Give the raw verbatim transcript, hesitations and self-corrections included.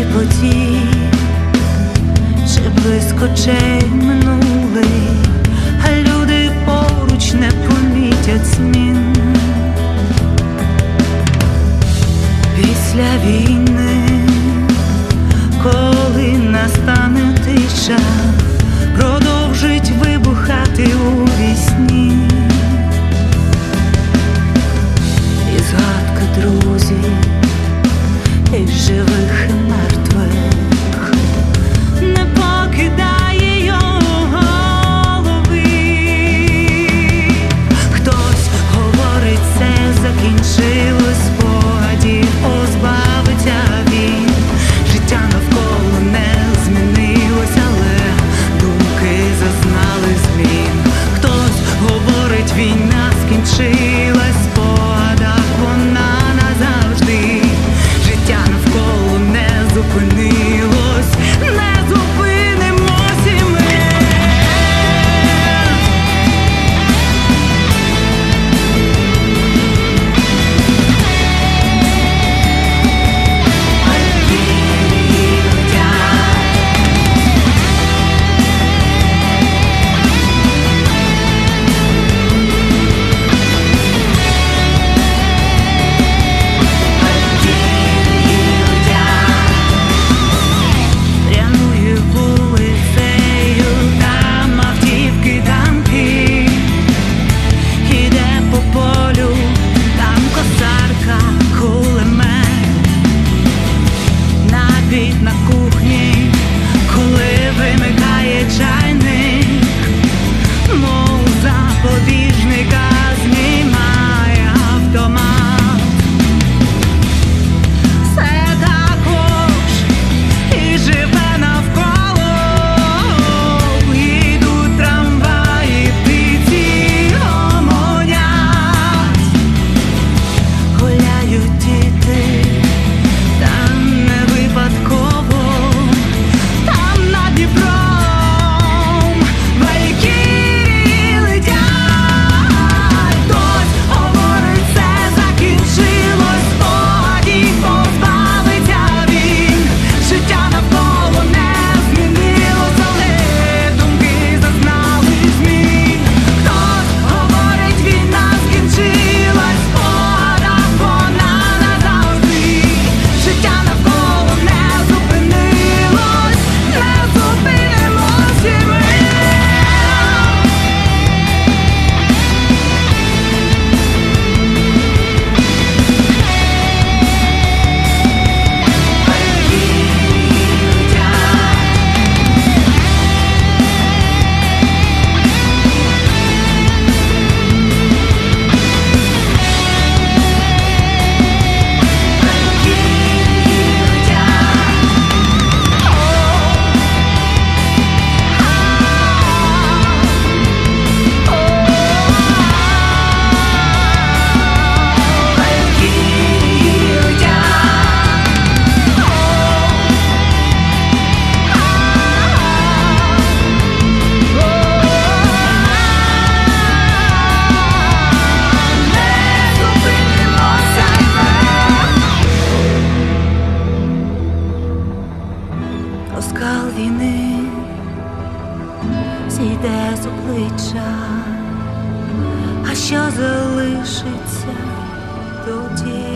потік, чи близько очей минулий, а люди поруч не помітять змін. Після війни, коли настане тиша, продовжить вибухати у вісні. І згадка друзів, і живих, і мертвих не покидає його голови. Хтось говорить, це закінчилось, спогадів позбавиться він. Життя навколо не змінилось, але думки зазнали змін. Хтось говорить, війна скінчилась, в спогадах вона назавжди. Життя навколо не зупинилось, не зупинимось і ми. На кухні, коли вимикає чайник, мов запобіжника знімає автомат. Все також і живе навколо, їдуть трамваї, птиці гомонять, гуляють діти, там не випадково. Оскал війни зійде з обличчя, а що залишиться тоді?